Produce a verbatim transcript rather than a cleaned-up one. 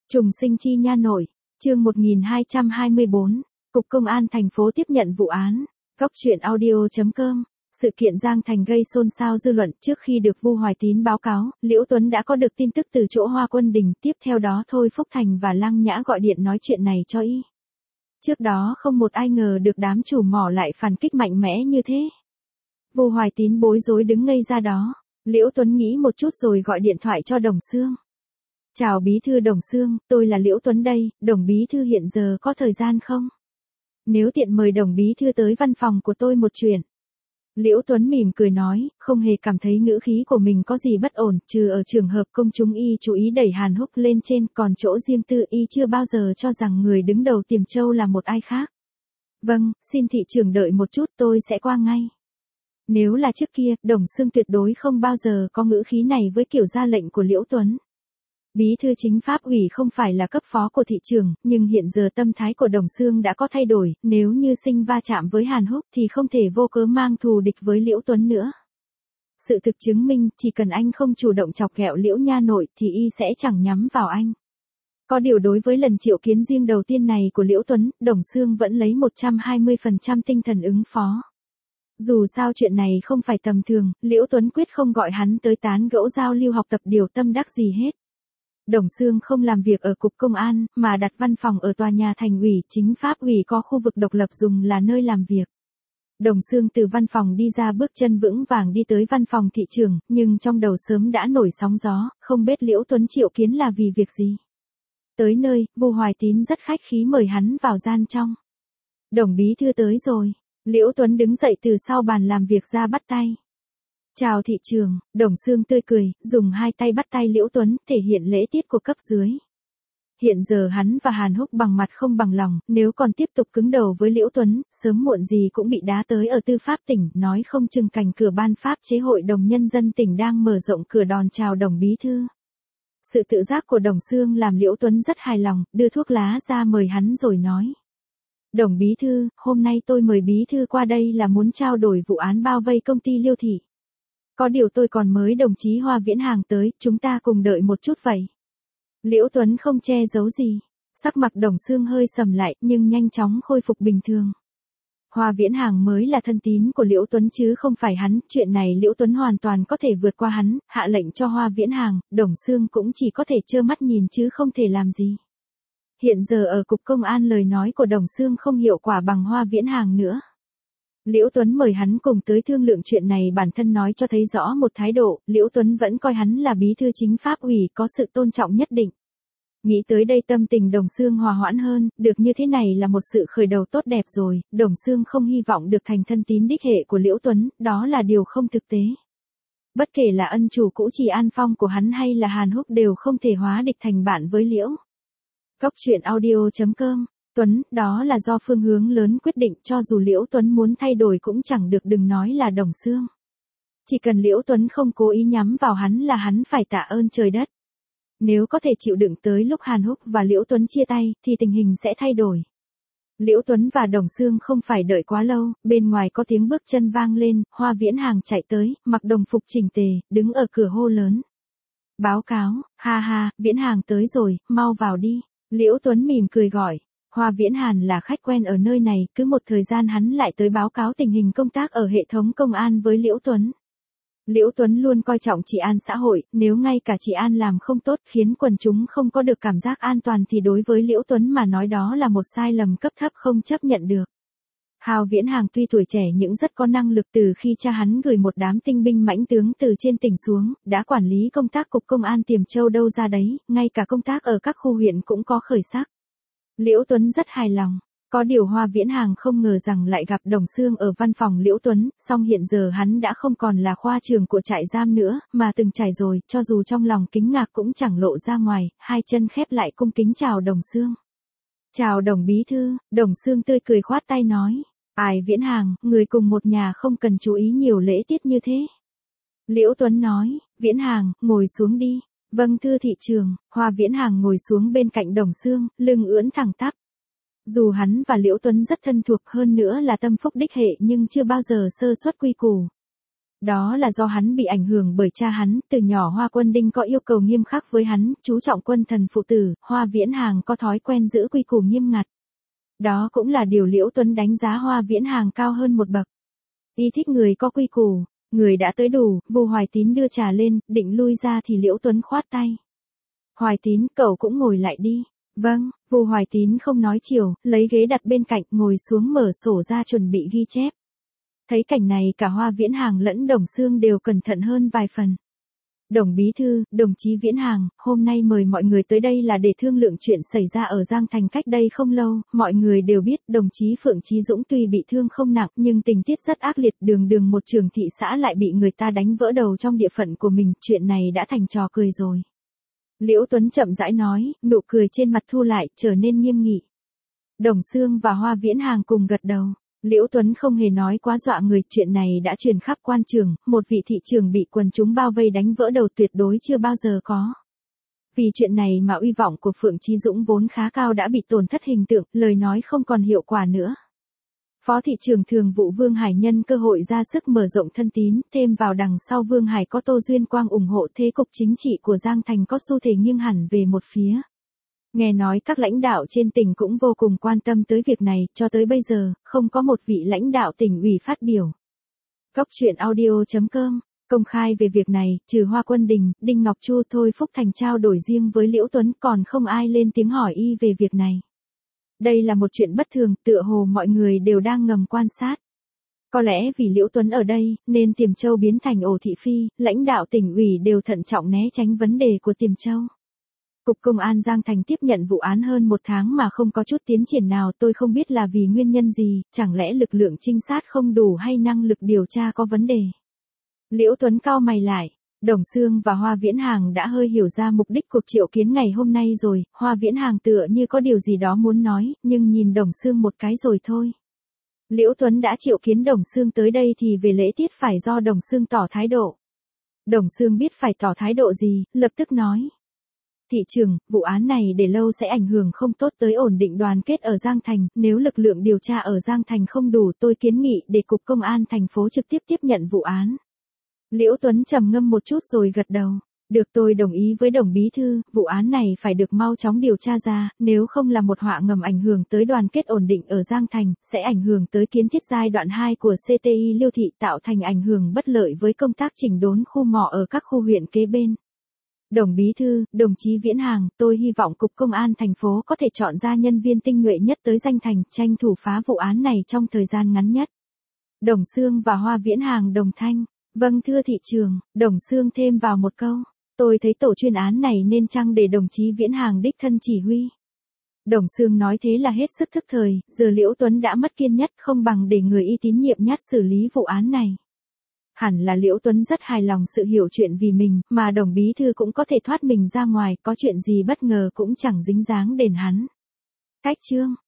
Trùng sinh chi nha nội, chương một nghìn hai trăm hai mươi bốn, Cục Công an thành phố tiếp nhận vụ án. Góc truyện audio chấm com. Sự kiện Giang Thành gây xôn xao dư luận. Trước khi được Vu Hoài Tín báo cáo, Liễu Tuấn đã có được tin tức từ chỗ Hoa Quân Đình. Tiếp theo đó Thôi Phúc Thành và Lăng Nhã gọi điện nói chuyện này cho y. Trước đó không một ai ngờ được đám chủ mỏ lại phản kích mạnh mẽ như thế. Vu Hoài Tín bối rối đứng ngây ra đó. Liễu Tuấn nghĩ một chút rồi gọi điện thoại cho Đồng Xương. Chào bí thư Đồng Xương, tôi là Liễu Tuấn đây, Đồng bí thư hiện giờ có thời gian không? Nếu tiện mời Đồng bí thư tới văn phòng của tôi một chuyện. Liễu Tuấn mỉm cười nói, không hề cảm thấy ngữ khí của mình có gì bất ổn, trừ ở trường hợp công chúng y chú ý đẩy Hàn Húc lên trên, còn chỗ riêng tư y chưa bao giờ cho rằng người đứng đầu Tiềm Châu là một ai khác. Vâng, xin thị trưởng đợi một chút tôi sẽ qua ngay. Nếu là trước kia, Đồng Xương tuyệt đối không bao giờ có ngữ khí này với kiểu ra lệnh của Liễu Tuấn. Bí thư chính pháp ủy không phải là cấp phó của thị trưởng, nhưng hiện giờ tâm thái của Đồng Xương đã có thay đổi, nếu như sinh va chạm với Hàn Húc thì không thể vô cớ mang thù địch với Liễu Tuấn nữa. Sự thực chứng minh, chỉ cần anh không chủ động chọc ghẹo Liễu nha nội thì y sẽ chẳng nhắm vào anh. Có điều đối với lần triệu kiến riêng đầu tiên này của Liễu Tuấn, Đồng Xương vẫn lấy một trăm hai mươi phần trăm tinh thần ứng phó. Dù sao chuyện này không phải tầm thường, Liễu Tuấn quyết không gọi hắn tới tán gẫu giao lưu học tập điều tâm đắc gì hết. Đồng Xương không làm việc ở Cục Công an, mà đặt văn phòng ở tòa nhà Thành ủy, chính pháp ủy có khu vực độc lập dùng là nơi làm việc. Đồng Xương từ văn phòng đi ra bước chân vững vàng đi tới văn phòng thị trưởng, nhưng trong đầu sớm đã nổi sóng gió, không biết Liễu Tuấn triệu kiến là vì việc gì. Tới nơi, Vu Hoài Tín rất khách khí mời hắn vào gian trong. Đồng bí thư tới rồi. Liễu Tuấn đứng dậy từ sau bàn làm việc ra bắt tay. Chào thị trưởng, Đồng Xương tươi cười, dùng hai tay bắt tay Liễu Tuấn, thể hiện lễ tiết của cấp dưới. Hiện giờ hắn và Hàn Húc bằng mặt không bằng lòng, nếu còn tiếp tục cứng đầu với Liễu Tuấn, sớm muộn gì cũng bị đá tới ở tư pháp tỉnh, nói không chừng cảnh cửa ban pháp chế hội đồng nhân dân tỉnh đang mở rộng cửa đòn chào Đồng bí thư. Sự tự giác của Đồng Xương làm Liễu Tuấn rất hài lòng, đưa thuốc lá ra mời hắn rồi nói. Đồng bí thư, hôm nay tôi mời bí thư qua đây là muốn trao đổi vụ án bao vây công ty Liêu Thị. Có điều tôi còn mới đồng chí Hoa Viễn Hàng tới, chúng ta cùng đợi một chút vậy. Liễu Tuấn không che giấu gì. Sắc mặt Đồng Xương hơi sầm lại, nhưng nhanh chóng khôi phục bình thường. Hoa Viễn Hàng mới là thân tín của Liễu Tuấn chứ không phải hắn, chuyện này Liễu Tuấn hoàn toàn có thể vượt qua hắn, hạ lệnh cho Hoa Viễn Hàng, Đồng Xương cũng chỉ có thể trơ mắt nhìn chứ không thể làm gì. Hiện giờ ở Cục Công an lời nói của Đồng Xương không hiệu quả bằng Hoa Viễn Hàng nữa. Liễu Tuấn mời hắn cùng tới thương lượng chuyện này bản thân nói cho thấy rõ một thái độ, Liễu Tuấn vẫn coi hắn là bí thư chính pháp ủy có sự tôn trọng nhất định. Nghĩ tới đây tâm tình Đồng Xương hòa hoãn hơn, được như thế này là một sự khởi đầu tốt đẹp rồi, Đồng Xương không hy vọng được thành thân tín đích hệ của Liễu Tuấn, đó là điều không thực tế. Bất kể là ân chủ cũ Trì An Phong của hắn hay là Hàn Húc đều không thể hóa địch thành bạn với Liễu. Góc truyện audio chấm com. Tuấn, đó là do phương hướng lớn quyết định, cho dù Liễu Tuấn muốn thay đổi cũng chẳng được, đừng nói là Đồng Xương. Chỉ cần Liễu Tuấn không cố ý nhắm vào hắn là hắn phải tạ ơn trời đất. Nếu có thể chịu đựng tới lúc Hàn Húc và Liễu Tuấn chia tay, thì tình hình sẽ thay đổi. Liễu Tuấn và Đồng Xương không phải đợi quá lâu, bên ngoài có tiếng bước chân vang lên, Hoa Viễn Hàng chạy tới, mặc đồng phục chỉnh tề, đứng ở cửa hô lớn. Báo cáo, ha ha, Viễn Hàng tới rồi, mau vào đi. Liễu Tuấn mỉm cười gọi. Hoa Viễn Hàn là khách quen ở nơi này, cứ một thời gian hắn lại tới báo cáo tình hình công tác ở hệ thống công an với Liễu Tuấn. Liễu Tuấn luôn coi trọng trị an xã hội, nếu ngay cả trị an làm không tốt khiến quần chúng không có được cảm giác an toàn thì đối với Liễu Tuấn mà nói đó là một sai lầm cấp thấp không chấp nhận được. Hào Viễn Hàng tuy tuổi trẻ nhưng rất có năng lực, từ khi cha hắn gửi một đám tinh binh mãnh tướng từ trên tỉnh xuống, đã quản lý công tác Cục Công an Tiềm Châu đâu ra đấy, ngay cả công tác ở các khu huyện cũng có khởi sắc. Liễu Tuấn rất hài lòng. Có điều Hoa Viễn Hàng không ngờ rằng lại gặp Đồng Xương ở văn phòng Liễu Tuấn, song hiện giờ hắn đã không còn là khoa trưởng của trại giam nữa, mà từng trải rồi, cho dù trong lòng kính ngạc cũng chẳng lộ ra ngoài, hai chân khép lại cung kính chào Đồng Xương. Chào Đồng bí thư, Đồng Xương tươi cười khoát tay nói. Ai Viễn Hàng, người cùng một nhà không cần chú ý nhiều lễ tiết như thế. Liễu Tuấn nói, Viễn Hàng, ngồi xuống đi. Vâng thưa thị trưởng. Hoa Viễn Hàng ngồi xuống bên cạnh Đồng Xương, lưng ưỡn thẳng tắp. Dù hắn và Liễu Tuấn rất thân thuộc, hơn nữa là tâm phúc đích hệ, nhưng chưa bao giờ sơ suất quy củ. Đó là do hắn bị ảnh hưởng bởi cha hắn, từ nhỏ Hoa Quân Đinh có yêu cầu nghiêm khắc với hắn, chú trọng quân thần phụ tử, Hoa Viễn Hàng có thói quen giữ quy củ nghiêm ngặt. Đó cũng là điều Liễu Tuấn đánh giá Hoa Viễn Hàng cao hơn một bậc. Y thích người có quy củ, người đã tới đủ, Vu Hoài Tín đưa trà lên, định lui ra thì Liễu Tuấn khoát tay. Hoài Tín, cậu cũng ngồi lại đi. Vâng, Vu Hoài Tín không nói chiều, lấy ghế đặt bên cạnh, ngồi xuống mở sổ ra chuẩn bị ghi chép. Thấy cảnh này cả Hoa Viễn Hàng lẫn Đồng Xương đều cẩn thận hơn vài phần. Đồng bí thư, đồng chí Viễn Hàng, hôm nay mời mọi người tới đây là để thương lượng chuyện xảy ra ở Giang Thành cách đây không lâu, mọi người đều biết đồng chí Phượng Chí Dũng tuy bị thương không nặng nhưng tình tiết rất ác liệt, đường đường một trưởng thị xã lại bị người ta đánh vỡ đầu trong địa phận của mình, chuyện này đã thành trò cười rồi. Liễu Tuấn chậm rãi nói, nụ cười trên mặt thu lại, trở nên nghiêm nghị. Đồng Xương và Hoa Viễn Hàng cùng gật đầu. Liễu Tuấn không hề nói quá dọa người, chuyện này đã truyền khắp quan trường, một vị thị trưởng bị quần chúng bao vây đánh vỡ đầu tuyệt đối chưa bao giờ có. Vì chuyện này mà uy vọng của Phượng Chí Dũng vốn khá cao đã bị tổn thất hình tượng, lời nói không còn hiệu quả nữa. Phó thị trưởng thường vụ Vương Hải nhân cơ hội ra sức mở rộng thân tín, thêm vào đằng sau Vương Hải có Tô Duyên Quang ủng hộ, thế cục chính trị của Giang Thành có xu thế nghiêng hẳn về một phía. Nghe nói các lãnh đạo trên tỉnh cũng vô cùng quan tâm tới việc này, cho tới bây giờ, không có một vị lãnh đạo tỉnh ủy phát biểu. Góc truyện audio chấm com công khai về việc này, trừ Hoa Quân Đình, Đinh Ngọc Chu, Thôi Phúc Thành trao đổi riêng với Liễu Tuấn, còn không ai lên tiếng hỏi y về việc này. Đây là một chuyện bất thường, tựa hồ mọi người đều đang ngầm quan sát. Có lẽ vì Liễu Tuấn ở đây, nên Tiềm Châu biến thành ổ thị phi, lãnh đạo tỉnh ủy đều thận trọng né tránh vấn đề của Tiềm Châu. Cục Công an Giang Thành tiếp nhận vụ án hơn một tháng mà không có chút tiến triển nào, tôi không biết là vì nguyên nhân gì, chẳng lẽ lực lượng trinh sát không đủ hay năng lực điều tra có vấn đề. Liễu Tuấn cau mày lại, Đồng Xương và Hoa Viễn Hàng đã hơi hiểu ra mục đích cuộc triệu kiến ngày hôm nay rồi, Hoa Viễn Hàng tựa như có điều gì đó muốn nói, nhưng nhìn Đồng Xương một cái rồi thôi. Liễu Tuấn đã triệu kiến Đồng Xương tới đây thì về lễ tiết phải do Đồng Xương tỏ thái độ. Đồng Xương biết phải tỏ thái độ gì, lập tức nói. Thị trưởng, vụ án này để lâu sẽ ảnh hưởng không tốt tới ổn định đoàn kết ở Giang Thành, nếu lực lượng điều tra ở Giang Thành không đủ tôi kiến nghị để Cục Công an thành phố trực tiếp tiếp nhận vụ án. Liễu Tuấn trầm ngâm một chút rồi gật đầu. Được, tôi đồng ý với Đồng bí thư, vụ án này phải được mau chóng điều tra ra, nếu không là một họa ngầm ảnh hưởng tới đoàn kết ổn định ở Giang Thành, sẽ ảnh hưởng tới kiến thiết giai đoạn hai của xê tê i Liêu Thị, tạo thành ảnh hưởng bất lợi với công tác chỉnh đốn khu mỏ ở các khu huyện kế bên. Đồng bí thư, đồng chí Viễn Hàng, tôi hy vọng Cục Công an thành phố có thể chọn ra nhân viên tinh nhuệ nhất tới Giang Thành, tranh thủ phá vụ án này trong thời gian ngắn nhất. Đồng Xương và Hoa Viễn Hàng đồng thanh. Vâng thưa thị trưởng, Đồng Xương thêm vào một câu. Tôi thấy tổ chuyên án này nên chăng để đồng chí Viễn Hàng đích thân chỉ huy. Đồng Xương nói thế là hết sức thức thời, giờ Liễu Tuấn đã mất kiên nhẫn, không bằng để người y tín nhiệm nhất xử lý vụ án này. Hẳn là Liễu Tuấn rất hài lòng sự hiểu chuyện vì mình, mà Đồng bí thư cũng có thể thoát mình ra ngoài, có chuyện gì bất ngờ cũng chẳng dính dáng đến hắn. Cách chương